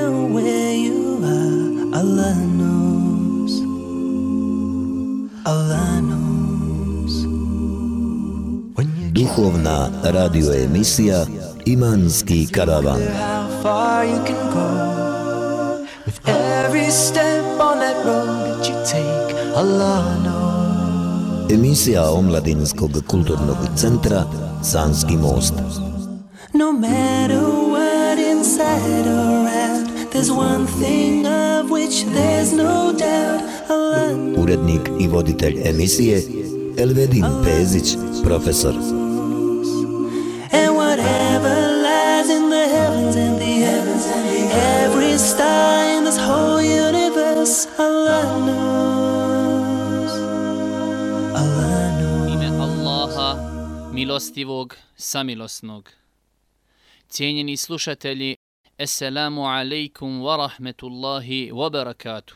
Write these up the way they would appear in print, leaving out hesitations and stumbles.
matter where you are, Allah knows. Allah knows. Duhovna radio emisija Imanski karavan. How far you can go with every step on that road that you take, Allah knows. Emisija Omladinskog kulturnog centra Sanski most. No matter what inside or out, there's one thing of which there's no doubt, Allah knows. Urednik i voditelj emisije Elvedin Pezić, profesor. And whatever lies in the heavens and the heavens, every star in this whole universe, Allah knows. Allah knows. Ime Allaha, milostivog, samilosnog. Cijenjeni slušatelji, Assalamu alaikum wa rahmetullahi wa barakatuh.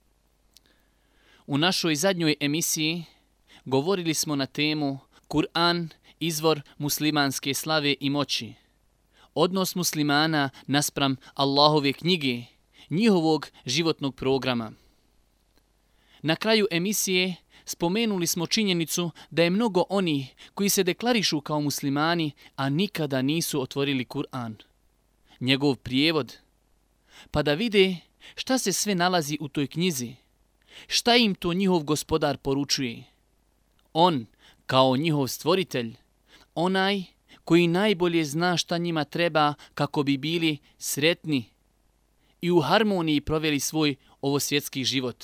U našoj zadnjoj emisiji govorili smo na temu Kur'an, izvor muslimanske slave i moći. Odnos muslimana naspram Allahove knjige, njihovog životnog programa. Na kraju emisije spomenuli smo činjenicu da je mnogo onih koji se deklarišu kao muslimani, a nikada nisu otvorili Kur'an, njegov prijevod, pa da vide šta se sve nalazi u toj knjizi, šta im to njihov gospodar poručuje. On, kao njihov stvoritelj, onaj koji najbolje zna šta njima treba kako bi bili sretni i u harmoniji proveli svoj ovosvjetski život.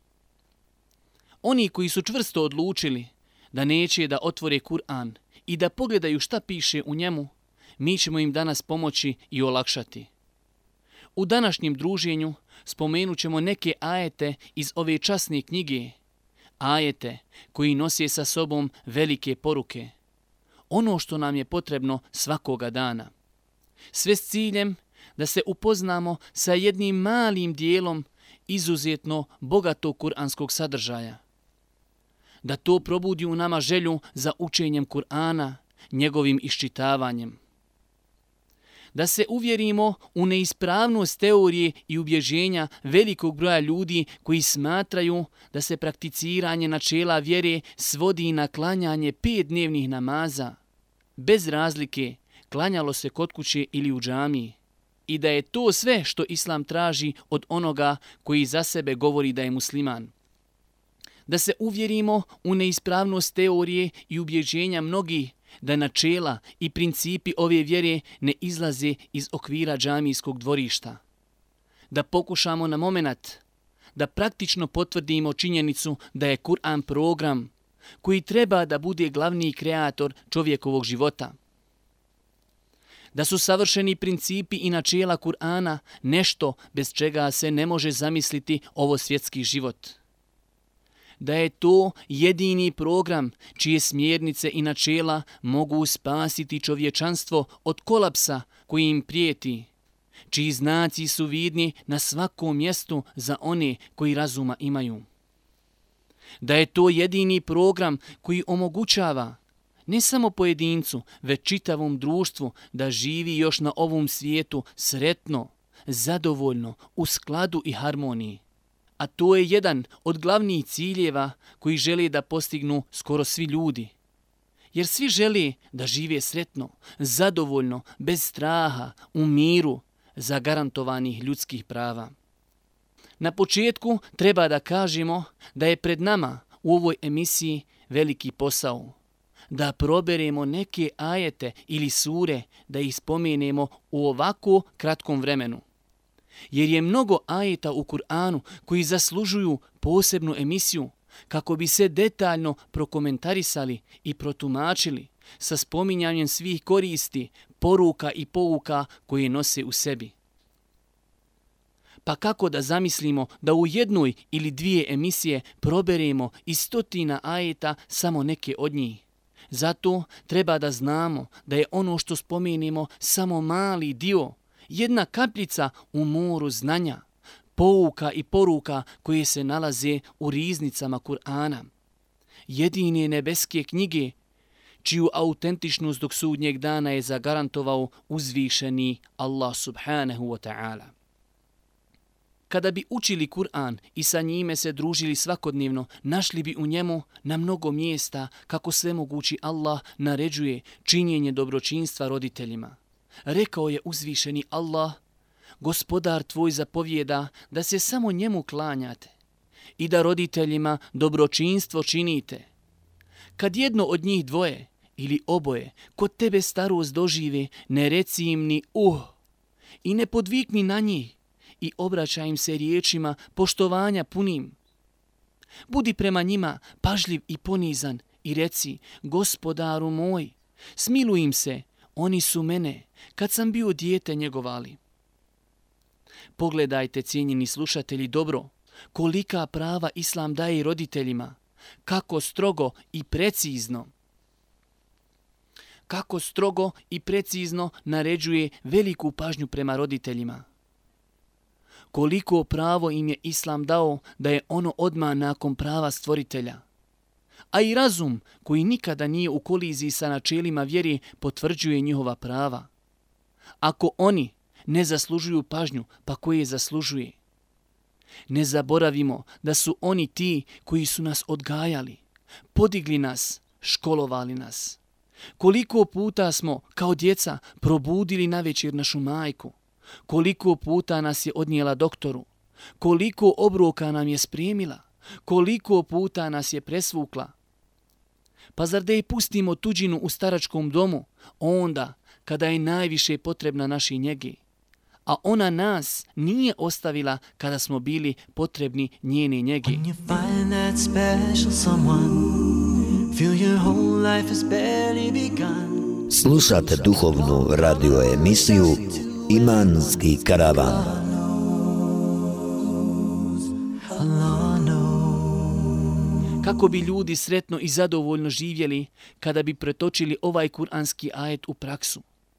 Oni koji su čvrsto odlučili da neće da otvore Kur'an i da pogledaju šta piše u njemu, mi ćemo im danas pomoći i olakšati. U današnjem druženju spomenut ćemo neke ajete iz ove časne knjige, ajete koji nose sa sobom velike poruke, ono što nam je potrebno svakoga dana. Sve s ciljem da se upoznamo sa jednim malim dijelom izuzetno bogatog kuranskog sadržaja. Da to probudi u nama želju za učenjem Kur'ana, njegovim iščitavanjem. Da se uvjerimo u neispravnost teorije i ubježenja velikog broja ljudi koji smatraju da se prakticiranje načela vjere svodi na klanjanje 5 dnevnih namaza, bez razlike klanjalo se kod kuće ili u džamiji, i da je to sve što Islam traži od onoga koji za sebe govori da je musliman. Da se uvjerimo u neispravnost teorije i ubjeđenja mnogih da načela i principi ove vjere ne izlaze iz okvira džamijskog dvorišta. Da pokušamo na momenat da praktično potvrdimo činjenicu da je Kur'an program koji treba da bude glavni kreator čovjekovog života. Da su savršeni principi i načela Kur'ana nešto bez čega se ne može zamisliti ovo svjetski život. Da je to jedini program čije smjernice i načela mogu spasiti čovječanstvo od kolapsa koji im prijeti, čiji znaci su vidni na svakom mjestu za one koji razuma imaju. Da je to jedini program koji omogućava ne samo pojedincu, već čitavom društvu da živi još na ovom svijetu sretno, zadovoljno, u skladu i harmoniji. A to je jedan od glavnih ciljeva koji žele da postignu skoro svi ljudi. Jer svi žele da žive sretno, zadovoljno, bez straha, u miru, zagarantovanih ljudskih prava. Na početku treba da kažemo da je pred nama u ovoj emisiji veliki posao. Da proberemo neke ajete ili sure, da ih spomenemo u ovako kratkom vremenu. Jer je mnogo ajeta u Kur'anu koji zaslužuju posebnu emisiju kako bi se detaljno prokomentarisali i protumačili sa spominjanjem svih koristi, poruka i pouka koje nose u sebi. Pa kako da zamislimo da u jednoj ili 2 emisije proberemo iz 100 ajeta samo neke od njih? Zato treba da znamo da je ono što spomenemo samo mali dio, jedna kapljica u moru znanja, pouka i poruka koje se nalaze u riznicama Kur'ana. Jedine nebeske knjige, čiju autentičnost do sudnjeg dana je zagarantovao uzvišeni Allah subhanahu wa ta'ala. kada bi učili Kur'an i sa njime se družili svakodnevno, našli bi u njemu na mnogo mjesta kako svemogući Allah naređuje činjenje dobročinstva roditeljima. Rekao je uzvišeni Allah: Gospodar tvoj zapovijeda da se samo njemu klanjate i da roditeljima dobročinstvo činite. Kad jedno od njih dvoje ili oboje kod tebe starost dožive, ne reci im ni i ne podvikni na njih i obraćaj im se riječima poštovanja punim. Budi prema njima pažljiv i ponizan i reci: Gospodaru moj, smiluj im se, oni su mene kad sam bio dijete njegovali. Pogledajte, cijenjeni slušatelji, dobro kolika prava Islam daje roditeljima, kako strogo i precizno naređuje veliku pažnju prema roditeljima. Koliko pravo im je Islam dao da je ono odmah nakon prava stvoritelja. A i razum, koji nikada nije u koliziji sa načelima vjeri, potvrđuje njihova prava. Ako oni ne zaslužuju pažnju, pa koje zaslužuje? Ne zaboravimo da su oni ti koji su nas odgajali, podigli nas, školovali nas. Koliko puta smo, kao djeca, probudili navečer našu majku? Koliko puta nas je odnijela doktoru? Koliko obroka nam je spremila? Koliko puta nas je presvukla? Pa zar da je pustimo tuđinu u staračkom domu, onda kada je najviše potrebna naši njegi? A ona nas nije ostavila kada smo bili potrebni njene njegi. Slušate duhovnu radio emisiju Imanski karavan. Kako bi ljudi sretno i zadovoljno živjeli kada bi pretočili ovaj kuranski ajet u praksu?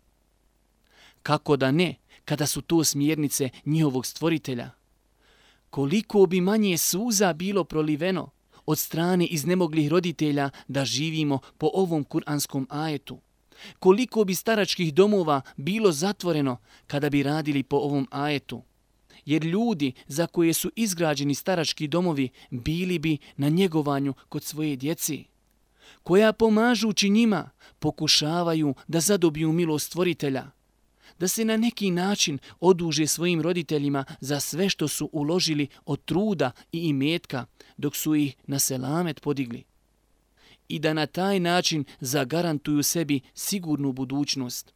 Kako da ne, kada su to smjernice njihovog stvoritelja? Koliko bi manje suza bilo proliveno od strane iznemoglih roditelja da živimo po ovom kuranskom ajetu? Koliko bi staračkih domova bilo zatvoreno kada bi radili po ovom ajetu? Jer ljudi za koje su izgrađeni starački domovi bili bi na njegovanju kod svoje djeci, koja pomažući njima pokušavaju da zadobiju milost stvoritelja, da se na neki način oduže svojim roditeljima za sve što su uložili od truda i imetka dok su ih na selamet podigli. I da na taj način zagarantuju sebi sigurnu budućnost.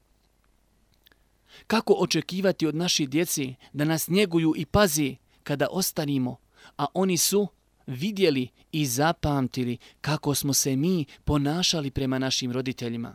Kako očekivati od naše djece da nas njeguju i pazi kada ostarimo, a oni su vidjeli i zapamtili kako smo se mi ponašali prema našim roditeljima?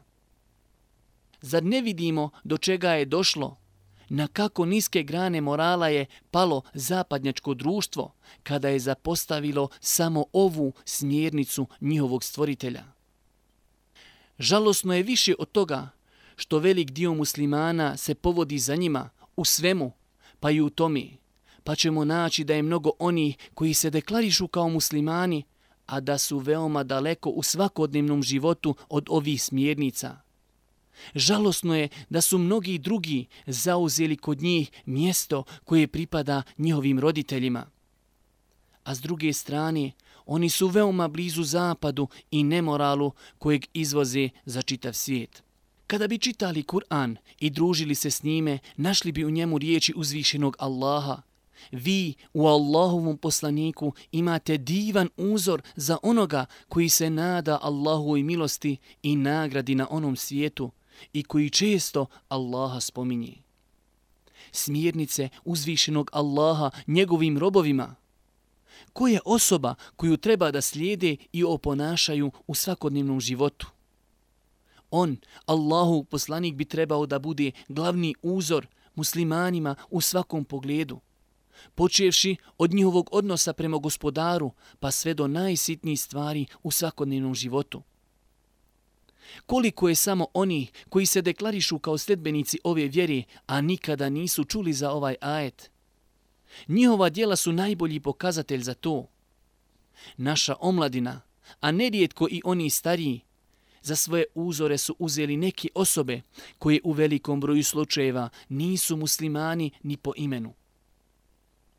Zar ne vidimo do čega je došlo? Na kako niske grane morala je palo zapadnjačko društvo kada je zapostavilo samo ovu smjernicu njihovog stvoritelja? Žalosno je više od toga što velik dio muslimana se povodi za njima u svemu, pa i u tome. Pa ćemo naći da je mnogo onih koji se deklarišu kao muslimani, a da su veoma daleko u svakodnevnom životu od ovih smjernica. Žalosno je da su mnogi drugi zauzeli kod njih mjesto koje pripada njihovim roditeljima. A s druge strane, oni su veoma blizu zapadu i nemoralu kojeg izvoze za čitav svijet. Kada bi čitali Kur'an i družili se s njime, našli bi u njemu riječi uzvišenog Allaha: Vi u Allahovom poslaniku imate divan uzor za onoga koji se nada Allahovoj milosti i nagradi na onom svijetu i koji često Allaha spominje. Smjernice uzvišenog Allaha njegovim robovima. Ko je osoba koju treba da slijede i oponašaju u svakodnevnom životu? On, Allahov poslanik, bi trebao da bude glavni uzor muslimanima u svakom pogledu, počevši od njihovog odnosa prema gospodaru pa sve do najsitnijih stvari u svakodnevnom životu. Koliko je samo oni koji se deklarišu kao sledbenici ove vjere, a nikada nisu čuli za ovaj ajet? Njihova djela su najbolji pokazatelj za to. Naša omladina, a nerijetko i oni stariji, za svoje uzore su uzeli neke osobe koje u velikom broju slučajeva nisu muslimani ni po imenu.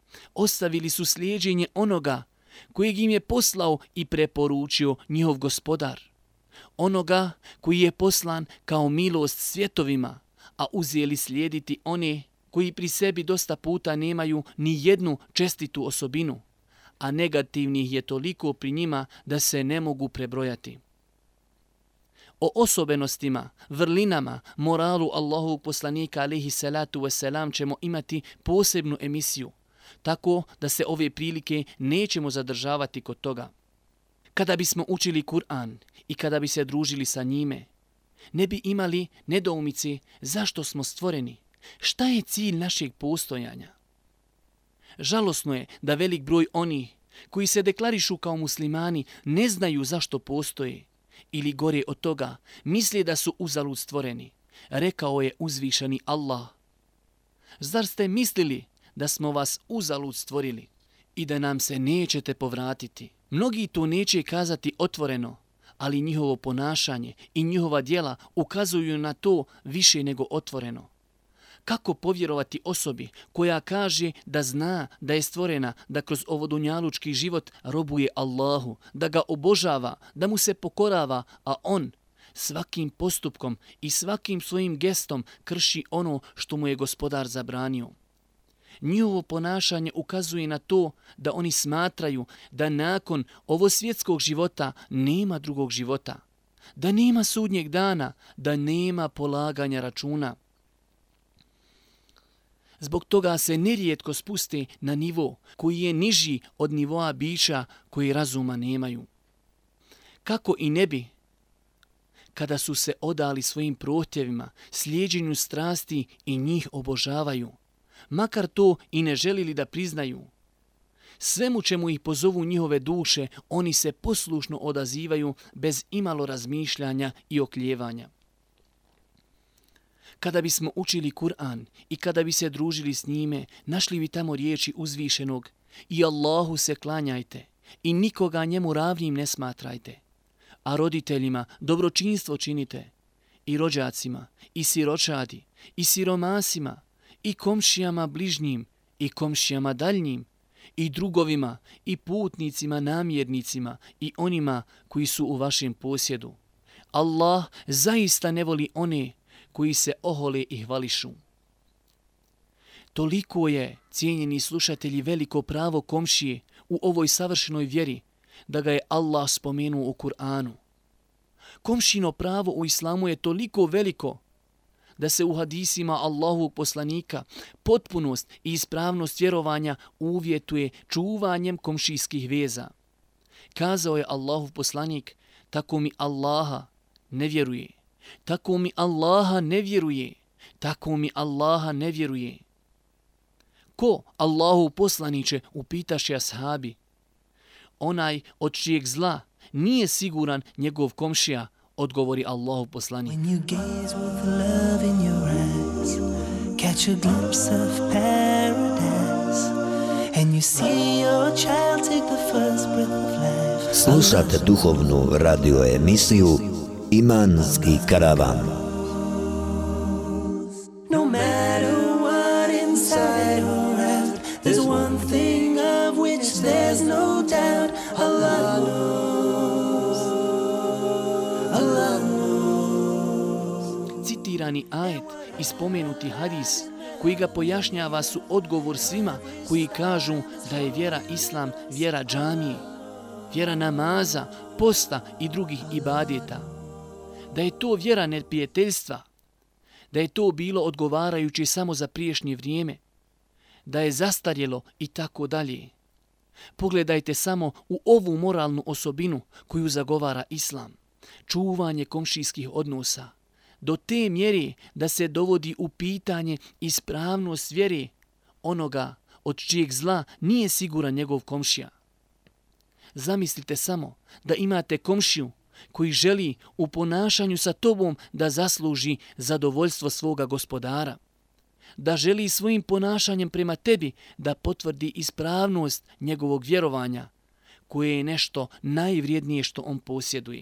Ostavili su slijeđenje onoga kojeg im je poslao i preporučio njihov gospodar. Onoga koji je poslan kao milost svjetovima, a uzeli slijediti one koji pri sebi dosta puta nemaju ni jednu čestitu osobinu, a negativnih je toliko pri njima da se ne mogu prebrojati. O osobenostima, vrlinama, moralu Allahovog poslanika alejhi salatu vesselam ćemo imati posebnu emisiju, tako da se ove prilike nećemo zadržavati kod toga. Kada bismo učili Kur'an i kada bi se družili sa njime, ne bi imali nedoumice zašto smo stvoreni, šta je cilj našeg postojanja. Žalosno je da velik broj onih koji se deklarišu kao muslimani ne znaju zašto postoje, ili gore od toga, misle da su uzalud stvoreni. Rekao je uzvišeni Allah: zar ste mislili da smo vas uzalud stvorili i da nam se nećete povratiti? Mnogi to neće kazati otvoreno, ali njihovo ponašanje i njihova djela ukazuju na to više nego otvoreno. Kako povjerovati osobi koja kaže da zna da je stvorena da kroz ovodunjalučki život robuje Allahu, da ga obožava, da mu se pokorava, a on svakim postupkom i svakim svojim gestom krši ono što mu je gospodar zabranio? Njihovo ponašanje ukazuje na to da oni smatraju da nakon ovo svjetskog života nema drugog života, da nema sudnjeg dana, da nema polaganja računa. Zbog toga se nerijetko spuste na nivo koji je niži od nivoa bića koji razuma nemaju. Kako i ne bi, kada su se odali svojim prohtjevima, slijeđenju strasti i njih obožavaju, makar to i ne želili da priznaju. Svemu čemu ih pozovu njihove duše, oni se poslušno odazivaju bez imalo razmišljanja i oklijevanja. Kada bismo učili Kur'an i kada bi se družili s njime, našli bi tamo riječi uzvišenog: i Allahu se klanjajte i nikoga njemu ravnim ne smatrajte, a roditeljima dobročinstvo činite, i rođacima, i siročadi, i siromasima, i komšijama bližnjim, i komšijama daljnjim, i drugovima, i putnicima namjernicima, i onima koji su u vašem posjedu. Allah zaista ne voli one koji se ohole i hvališu. Toliko je, cijenjeni slušatelji, veliko pravo komšije u ovoj savršenoj vjeri, da ga je Allah spomenuo u Kur'anu. Komšino pravo u islamu je toliko veliko da se u hadisima Allahovog poslanika potpunost i ispravnost vjerovanja uvjetuje čuvanjem komšijskih veza. Kazao je Allahov poslanik: tako mi Allaha ne vjeruje, tako mi Allaha ne vjeruje, tako mi Allaha ne vjeruje. Ko, Allahov poslaniče, upitaše ashabi? Onaj od čijeg zla nije siguran njegov komšija, odgovori Allahov poslanik. When you gaze with love in your eyes, catch a glimpse of paradise, and you see your child take the first breath of life. Slušate duhovnu radio emisiju Imanski karavan. No matter what inside or out, there's one thing of which there's no doubt. Allah knows. Allah knows. Citirani ajet i spomenuti hadis koji ga pojašnjava su odgovor svima koji kažu da je vjera Islam vjera džamije, vjera namaza, posta i drugih ibadeta. Da je to vjera neprijateljstva, da je to bilo odgovarajuće samo za priješnje vrijeme, da je zastarjelo i tako dalje. Pogledajte samo u ovu moralnu osobinu koju zagovara Islam, čuvanje komšijskih odnosa, do te mjere da se dovodi u pitanje ispravnost vjere onoga od čijeg zla nije siguran njegov komšija. Zamislite samo da imate komšiju koji želi u ponašanju sa tobom da zasluži zadovoljstvo svoga gospodara, da želi svojim ponašanjem prema tebi da potvrdi ispravnost njegovog vjerovanja, koje je nešto najvrijednije što on posjeduje.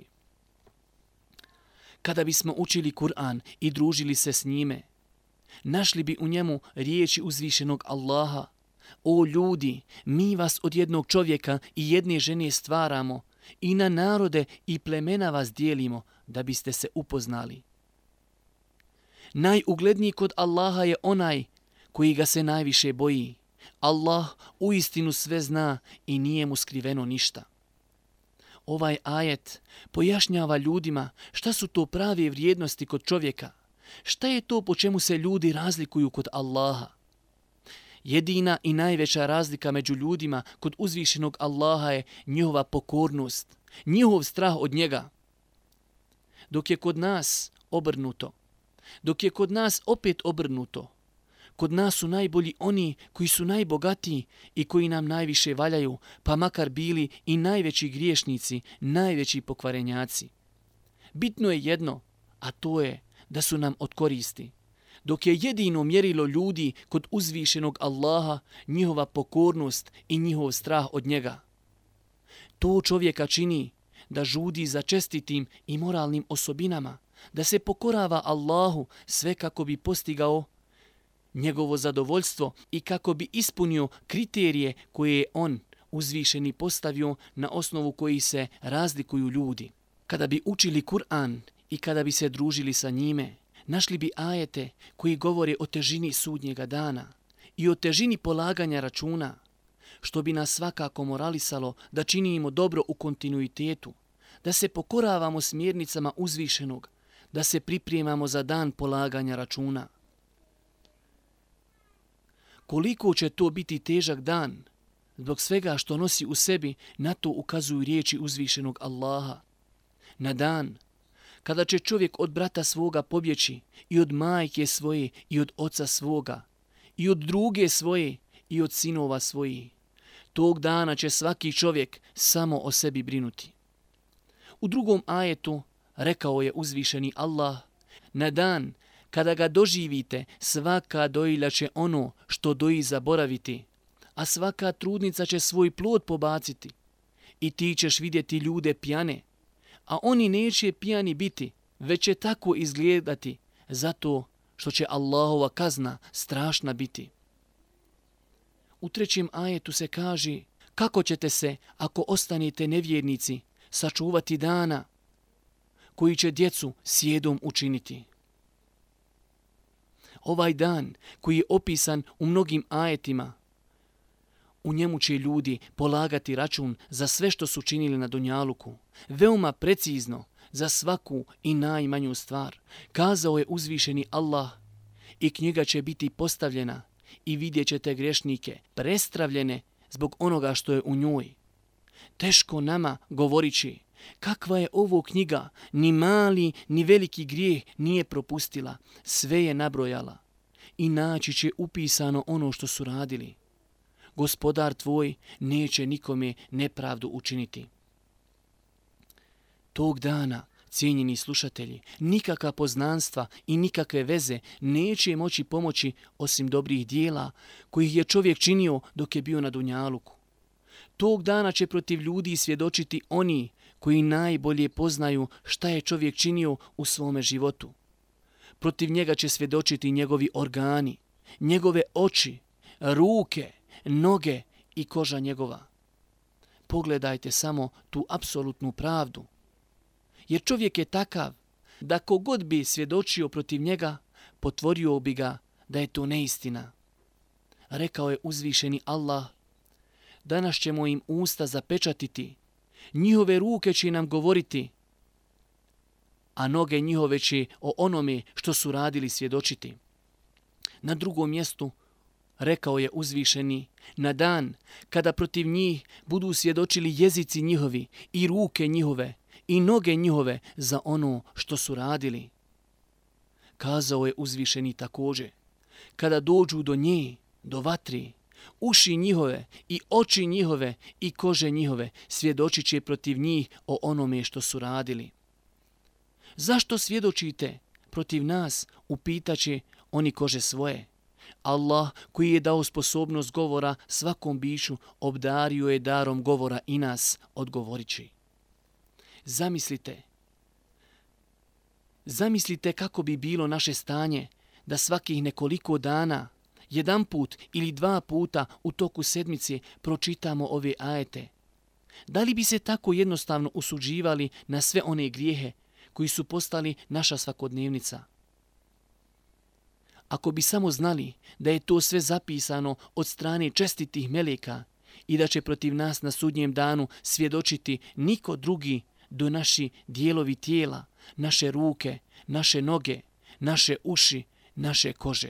Kada bismo učili Kur'an i družili se s njime, našli bi u njemu riječi uzvišenog Allaha, O ljudi, mi vas od jednog čovjeka i jedne žene stvaramo i na narode i plemena vas dijelimo da biste se upoznali. Najugledniji kod Allaha je onaj koji ga se najviše boji. Allah uistinu sve zna i nije mu skriveno ništa. Ovaj ajet pojašnjava ljudima šta su to prave vrijednosti kod čovjeka, šta je to po čemu se ljudi razlikuju kod Allaha. Jedina i najveća razlika među ljudima kod uzvišenog Allaha je njihova pokornost, njihov strah od njega. Dok je kod nas obrnuto, dok je kod nas opet obrnuto, kod nas su najbolji oni koji su najbogatiji i koji nam najviše valjaju, pa makar bili i najveći griješnici, najveći pokvarenjaci. Bitno je jedno, a to je da su nam od koristi. Dok je jedino mjerilo ljudi kod uzvišenog Allaha njihova pokornost i njihov strah od njega. To čovjeka čini da žudi za čestitim i moralnim osobinama, da se pokorava Allahu sve kako bi postigao njegovo zadovoljstvo i kako bi ispunio kriterije koje je on uzvišeni postavio na osnovu koji se razlikuju ljudi. Kada bi učili Kur'an i kada bi se družili sa njime, našli bi ajete koji govore o težini sudnjega dana i o težini polaganja računa, što bi nas svakako moralisalo da činimo dobro u kontinuitetu, da se pokoravamo smjernicama uzvišenog, da se pripremamo za dan polaganja računa. Koliko će to biti težak dan, zbog svega što nosi u sebi, na to ukazuju riječi uzvišenog Allaha. Na dan kada će čovjek od brata svoga pobjeći i od majke svoje i od oca svoga i od druge svoje i od sinova svojih. Tog dana će svaki čovjek samo o sebi brinuti. U drugom ajetu rekao je uzvišeni Allah, na dan kada ga doživite, svaka dojilja će ono što doji zaboraviti, a svaka trudnica će svoj plod pobaciti. I ti ćeš vidjeti ljude pijane, a oni neće pijani biti, već će tako izgledati, zato što će Allahova kazna strašna biti. U trećem ajetu se kaže, kako ćete se, ako ostanete nevjernici, sačuvati dana koji će djecu sjedom učiniti. Ovaj dan koji je opisan u mnogim ajetima, u njemu će ljudi polagati račun za sve što su činili na dunjaluku, veoma precizno za svaku i najmanju stvar. Kazao je uzvišeni Allah, i knjiga će biti postavljena i vidjet ćete grešnike prestravljene zbog onoga što je u njoj. Teško nama govorići, kakva je ovo knjiga, ni mali ni veliki grijeh nije propustila, sve je nabrojala i naći će upisano ono što su radili. Gospodar tvoj neće nikome nepravdu učiniti. Tog dana, cijenjeni slušatelji, nikakva poznanstva i nikakve veze neće moći pomoći osim dobrih dijela kojih je čovjek činio dok je bio na dunjaluku. Tog dana će protiv ljudi svjedočiti oni koji najbolje poznaju šta je čovjek činio u svome životu. Protiv njega će svjedočiti njegovi organi, njegove oči, ruke, noge i koža njegova. Pogledajte samo tu apsolutnu pravdu. Jer čovjek je takav da kogod bi svjedočio protiv njega, potvorio bi ga da je to neistina. Rekao je uzvišeni Allah, danas ćemo im usta zapečatiti, njihove ruke će nam govoriti, a noge njihove će o onome što su radili svjedočiti. Na drugom mjestu rekao je uzvišeni, na dan kada protiv njih budu svjedočili jezici njihovi i ruke njihove i noge njihove za ono što su radili. Kazao je uzvišeni također, kada dođu do nje, do vatri, uši njihove i oči njihove i kože njihove svjedočit će protiv njih o onome što su radili. Zašto svjedočite protiv nas, upitaće oni kože svoje. Allah koji je dao sposobnost govora svakom biću, obdario je darom govora i nas, odgovorit će. Zamislite kako bi bilo naše stanje da svakih nekoliko dana jedanput ili 2 puta u toku sedmice pročitamo ove ajete? Da li bi se tako jednostavno usuđivali na sve one grijehe koji su postali naša svakodnevnica? Ako bi samo znali da je to sve zapisano od strane čestitih meleka i da će protiv nas na sudnjem danu svjedočiti niko drugi do naši dijelovi tijela, naše ruke, naše noge, naše uši, naše kože.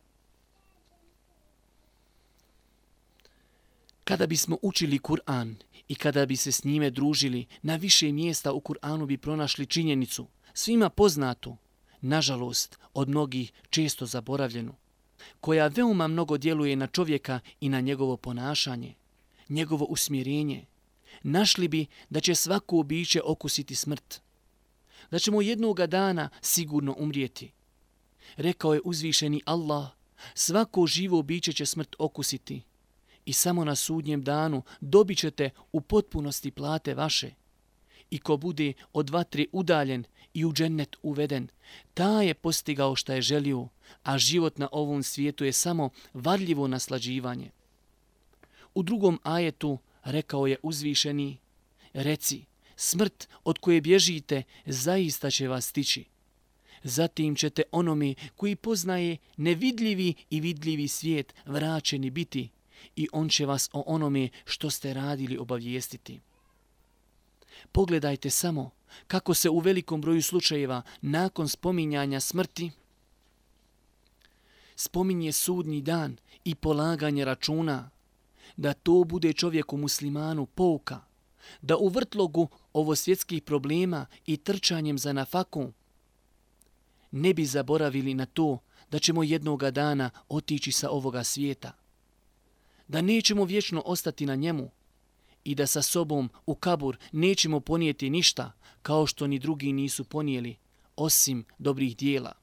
Kada bismo učili Kur'an i kada bi se s njime družili, na više mjesta u Kur'anu bi pronašli činjenicu, svima poznatu, nažalost od mnogih često zaboravljenu, koja veoma mnogo djeluje na čovjeka i na njegovo ponašanje, njegovo usmjerenje. Našli bi da će svako biće okusiti smrt, da ćemo jednoga dana sigurno umrijeti. Rekao je uzvišeni Allah, svako živo biće će smrt okusiti i samo na sudnjem danu dobit ćete u potpunosti plate vaše. I ko bude od vatre udaljen i u džennet uveden, taj je postigao šta je želio, a život na ovom svijetu je samo varljivo naslađivanje. U drugom ajetu rekao je uzvišeni, reci, smrt od koje bježite zaista će vas stići. Zatim ćete onome koji poznaje nevidljivi i vidljivi svijet vraćeni biti i on će vas o onome što ste radili obavijestiti. Pogledajte samo kako se u velikom broju slučajeva nakon spominjanja smrti spominje sudnji dan i polaganje računa, da to bude čovjeku muslimanu pouka, da u vrtlogu ovosvjetskih problema i trčanjem za nafaku ne bi zaboravili na to da ćemo jednoga dana otići sa ovoga svijeta, da nećemo vječno ostati na njemu i da sa sobom u kabur nećemo ponijeti ništa kao što ni drugi nisu ponijeli, osim dobrih dijela.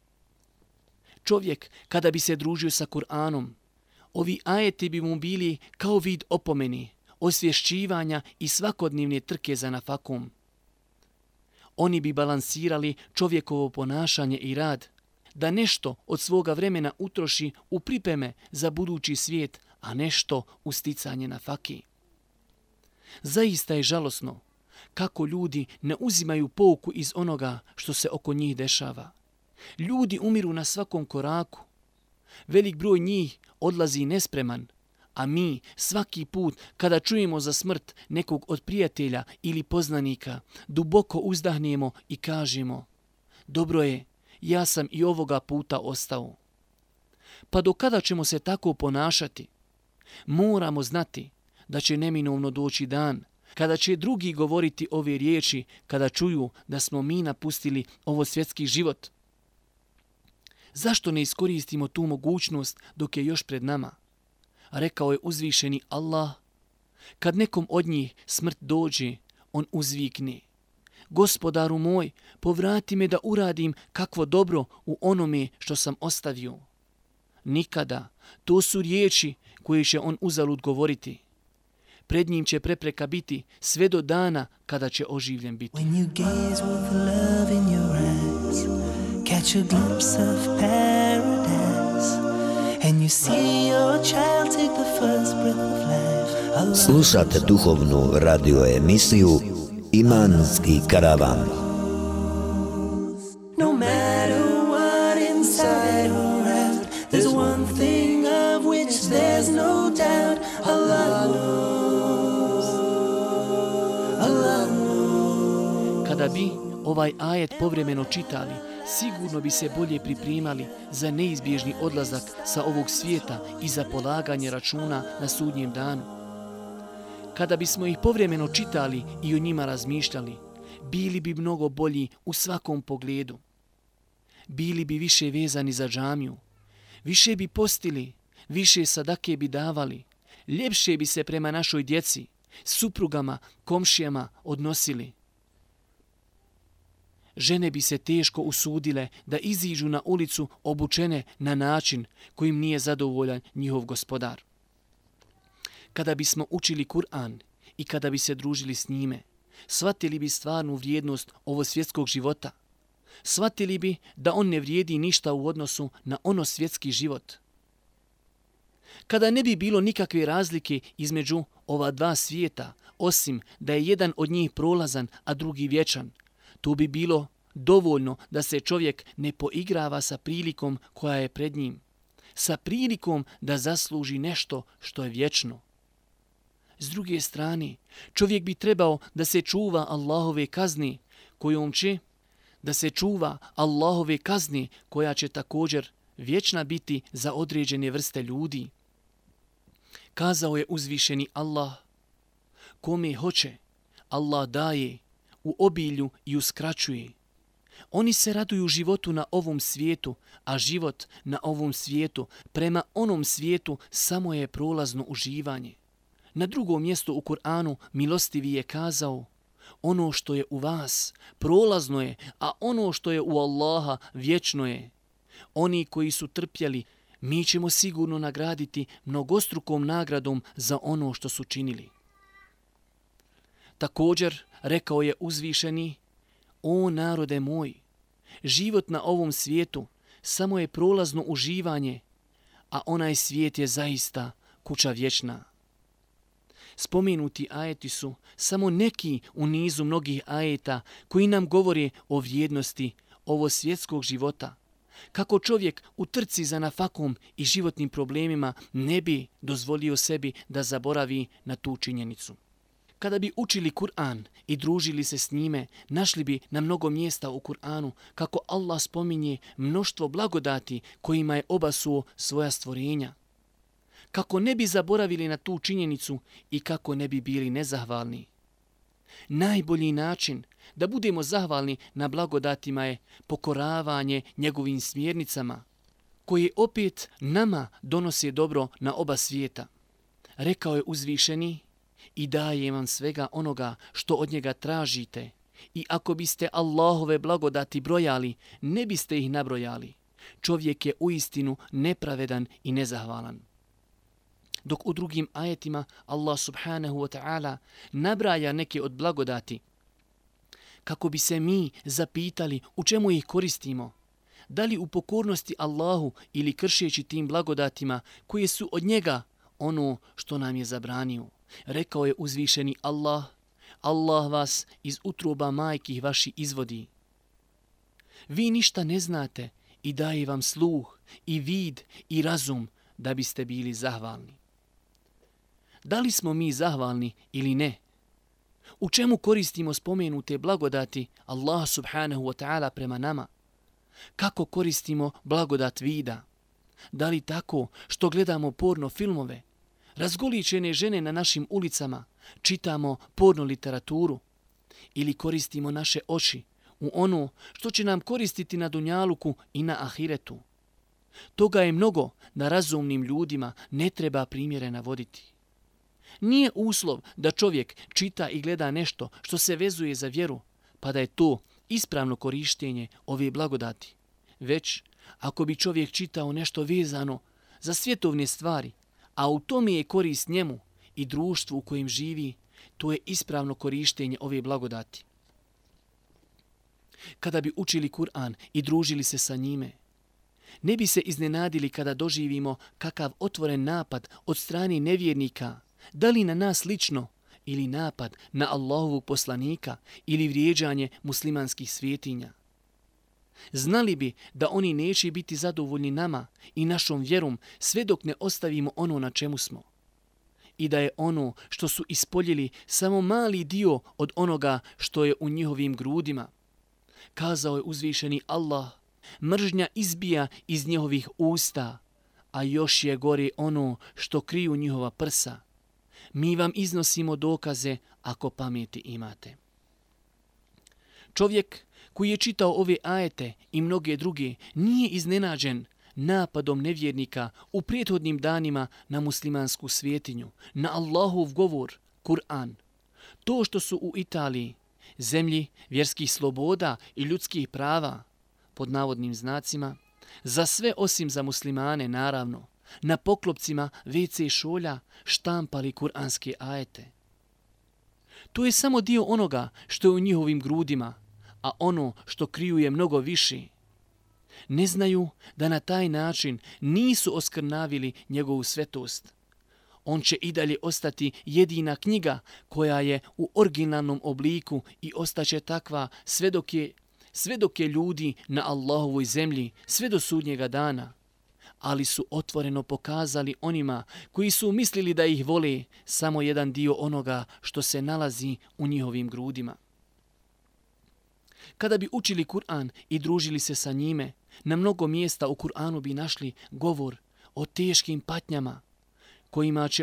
Čovjek kada bi se družio sa Kur'anom, ovi ajeti bi mu bili kao vid opomeni, osvješćivanja i svakodnevne trke za nafakom. Oni bi balansirali čovjekovo ponašanje i rad, da nešto od svoga vremena utroši u pripreme za budući svijet, a nešto u sticanje nafaki. Zaista je žalosno kako ljudi ne uzimaju pouku iz onoga što se oko njih dešava. Ljudi umiru na svakom koraku. Velik broj njih odlazi nespreman, a mi svaki put kada čujemo za smrt nekog od prijatelja ili poznanika, duboko uzdahnemo i kažemo, dobro je, ja sam i ovoga puta ostao. Pa do kada ćemo se tako ponašati? Moramo znati da će neminovno doći dan kada će drugi govoriti ove riječi kada čuju da smo mi napustili ovo svjetski život. Zašto ne iskoristimo tu mogućnost dok je još pred nama? Rekao je uzvišeni Allah, kad nekom od njih smrt dođe, on uzvikne, Gospodaru moj, povrati me da uradim kakvo dobro u onome što sam ostavio. Nikada, to su riječi koje će on uzalud govoriti. Pred njim će prepreka biti sve do dana kada će oživljen biti. When you gaze with love in your eyes, catch a glimpse of paradise, and you see your child take the first breath of life. Slušate duhovnu radio emisiju Imanski karavan. No matter what inside or out, there's one thing of which there's no doubt. Allah knows. Allah knows. Kada bi ovaj ajet povremeno čitali, sigurno bi se bolje pripremali za neizbježni odlazak sa ovog svijeta i za polaganje računa na sudnjem danu. Kada bismo ih povremeno čitali i o njima razmišljali, bili bi mnogo bolji u svakom pogledu. Bili bi više vezani za džamiju, više bi postili, više sadake bi davali, ljepše bi se prema našoj djeci, suprugama, komšijama odnosili. Žene bi se teško usudile da iziđu na ulicu obučene na način kojim nije zadovoljan njihov gospodar. Kada bismo učili Kur'an i kada bi se družili s njime, shvatili bi stvarnu vrijednost ovog svjetskog života. Shvatili bi da on ne vrijedi ništa u odnosu na ono svjetski život. kada ne bi bilo nikakve razlike između ova dva svijeta, osim da je jedan od njih prolazan, a drugi vječan, to bi bilo dovoljno da se čovjek ne poigrava sa prilikom koja je pred njim, sa prilikom da zasluži nešto što je vječno. S druge strane, čovjek bi trebao da se čuva Allahove kazne, koja će također vječna biti za određene vrste ljudi. Kazao je uzvišeni Allah: kome hoće, Allah daje u obilju i uskraćuje. Oni se raduju životu na ovom svijetu, a život na ovom svijetu prema onom svijetu samo je prolazno uživanje. Na drugom mjestu u Kur'anu milostivi je kazao: ono što je u vas prolazno je, a ono što je u Allaha vječno je. Oni koji su trpjeli, mi ćemo sigurno nagraditi mnogostrukom nagradom za ono što su činili. Također rekao je uzvišeni: o narode moj, život na ovom svijetu samo je prolazno uživanje, a onaj svijet je zaista kuća vječna. Spomenuti ajeti su samo neki u nizu mnogih ajeta koji nam govore o vrijednosti ovog svjetskog života. Kako čovjek u trci za nafakom i životnim problemima ne bi dozvolio sebi da zaboravi na tu činjenicu. Kada bi učili Kur'an i družili se s njime, našli bi na mnogo mjesta u Kur'anu kako Allah spominje mnoštvo blagodati kojima je obasuo svoja stvorenja. Kako ne bi zaboravili na tu činjenicu i kako ne bi bili nezahvalni. Najbolji način da budemo zahvalni na blagodatima je pokoravanje njegovim smjernicama, koje opet nama donose dobro na oba svijeta. Rekao je uzvišeni: i daje vam svega onoga što od njega tražite, i ako biste Allahove blagodati brojali, ne biste ih nabrojali. Čovjek je uistinu nepravedan i nezahvalan. Dok u drugim ajetima Allah subhanahu wa ta'ala nabraja neke od blagodati, kako bi se mi zapitali u čemu ih koristimo, da li u pokornosti Allahu ili kršeći tim blagodatima koje su od njega ono što nam je zabranio. Rekao je uzvišeni Allah: Allah vas iz utroba majki vaši izvodi. Vi ništa ne znate i daje vam sluh i vid i razum da biste bili zahvalni. Da li smo mi zahvalni ili ne? U čemu koristimo spomenute blagodati Allah subhanahu wa ta'ala prema nama? Kako koristimo blagodat vida? Da li tako što gledamo porno filmove, razgoličene žene na našim ulicama, čitamo porno literaturu? Ili koristimo naše oči u ono što će nam koristiti na dunjaluku i na ahiretu? Toga je mnogo da razumnim ljudima ne treba primjere navoditi. Nije uslov da čovjek čita i gleda nešto što se vezuje za vjeru, pa da je to ispravno korištenje ove blagodati. Već, ako bi čovjek čitao nešto vezano za svjetovne stvari, a u tome je korist njemu i društvu u kojem živi, to je ispravno korištenje ove blagodati. Kada bi učili Kur'an i družili se sa njime, ne bi se iznenadili kada doživimo kakav otvoren napad od strane nevjernika, da li na nas lično, ili napad na Allahovog poslanika, ili vrijeđanje muslimanskih svjetinja. Znali bi da oni neće biti zadovoljni nama i našom vjerom sve dok ne ostavimo ono na čemu smo. I da je ono što su ispoljili samo mali dio od onoga što je u njihovim grudima. Kazao je uzvišeni Allah: mržnja izbija iz njihovih usta, a još je gore ono što kriju njihova prsa. Mi vam iznosimo dokaze ako pameti imate. Čovjek koji je čitao ove ajete i mnoge druge nije iznenađen napadom nevjernika u prethodnim danima na muslimansku svjetinju, na Allahov govor, Kur'an. To što su u Italiji, zemlji vjerskih sloboda i ljudskih prava, pod navodnim znacima, za sve osim za muslimane naravno, na poklopcima WC šolja štampali kuranske ajete. To je samo dio onoga što je u njihovim grudima, a ono što kriju je mnogo više. Ne znaju da na taj način nisu oskrnavili njegovu svetost. On će i dalje ostati jedina knjiga koja je u originalnom obliku i ostaće takva sve dok je ljudi na Allahovoj zemlji, sve do sudnjega dana. Ali su otvoreno pokazali onima koji su mislili da ih vole samo jedan dio onoga što se nalazi u njihovim grudima. Kada bi učili Kur'an i družili se sa njime, na mnogo mjesta u Kur'anu bi našli govor o teškim patnjama kojima će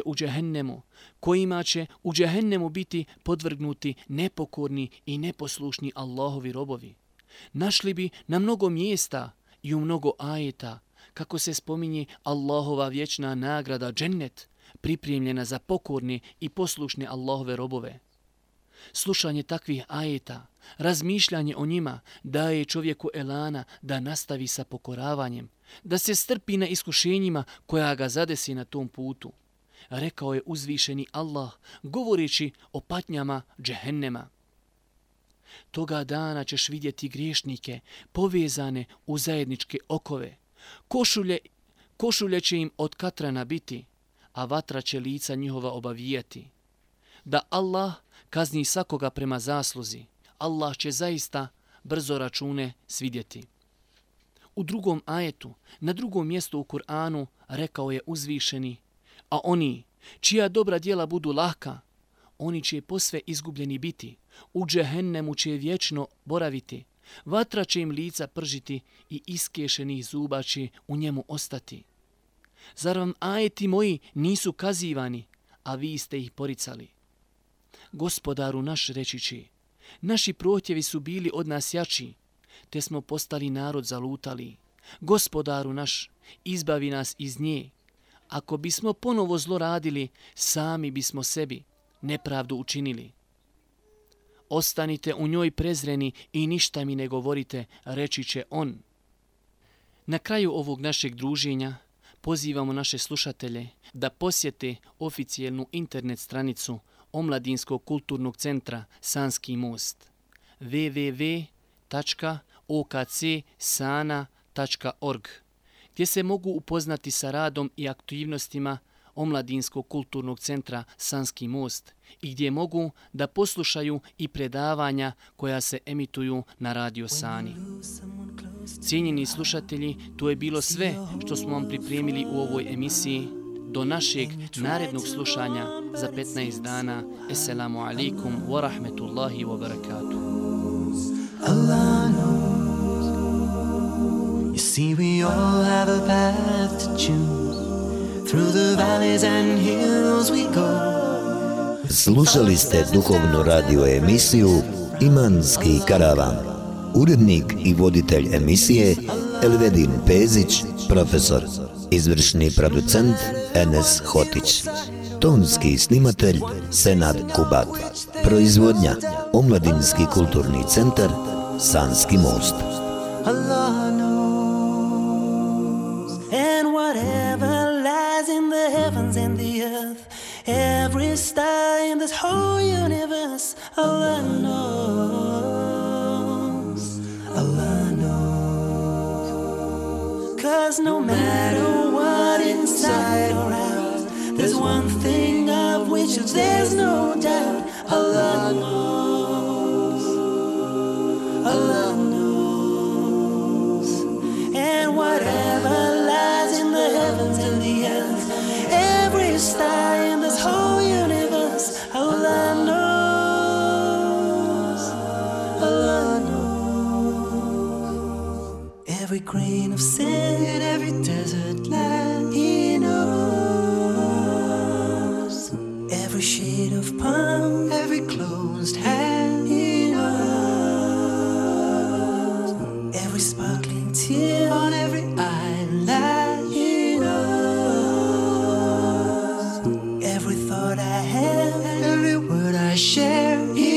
u džehennemu biti podvrgnuti nepokorni i neposlušni Allahovi robovi. Našli bi na mnogo mjesta i u mnogo ajeta kako se spominje Allahova vječna nagrada džennet, pripremljena za pokorne i poslušne Allahove robove. Slušanje takvih ajeta, razmišljanje o njima daje čovjeku elana da nastavi sa pokoravanjem, da se strpi na iskušenjima koja ga zadesi na tom putu. Rekao je uzvišeni Allah, govoreći o patnjama džehennema. Toga dana ćeš vidjeti griješnike povezane u zajedničke okove. Košulje će im od katrana biti, a vatra će lica njihova obavijati. Da Allah kazni svakoga prema zasluzi. Allah će zaista brzo račune svidjeti. U drugom ajetu, na drugom mjestu u Kur'anu, rekao je uzvišeni, a oni čija dobra djela budu lahka, oni će posve izgubljeni biti, u džehennemu će vječno boraviti, vatra će im lica pržiti i iskešenih zuba će u njemu ostati. Zar vam ajeti moji nisu kazivani, a vi ste ih poricali? Gospodaru naš, reći će, naši prohtjevi su bili od nas jači, te smo postali narod zalutali. Gospodaru naš, izbavi nas iz nje. Ako bismo ponovo zlo radili, sami bismo sebi nepravdu učinili. Ostanite u njoj prezreni i ništa mi ne govorite, reći će on. Na kraju ovog našeg druženja pozivamo naše slušatelje da posjete oficijelnu internet stranicu Omladinskog kulturnog centra Sanski most www.okcsana.org, gdje se mogu upoznati sa radom i aktivnostima Omladinskog kulturnog centra Sanski most i gdje mogu da poslušaju i predavanja koja se emituju na Radio Sani. Cijenjeni slušatelji, to je bilo sve što smo vam pripremili u ovoj emisiji. Do našeg narednog slušanja za 15 dana. Assalamu alaikum wa rahmetullahi wa barakatuh. Allah knows. You see, we all have a path to choose. Through the valleys and hills we go. Slušali ste duhovnu radio emisiju Imanski karavan. Urednik i voditelj emisije Elvedin Pezić, profesor. Izvršni producent Enes Hotić. Tonski snimatelj Senad Kubat. Proizvodnja Omladinski kulturni centar Sanski most. Allah knows. And whatever lies in the heavens and the earth, every star in this whole universe, Allah knows. Allah knows. 'Cause no matter what inside or out, there's one thing of which there's no doubt. Allah knows. Allah knows. And whatever lies in the heavens and the earth, every star in this whole universe, Allah knows. Allah knows. Every grain of sand, every desert land, He knows. Every shade of palm, every closed hand, He knows. Every sparkling tear on every eyelash, He knows. Every thought I have, every word I share, He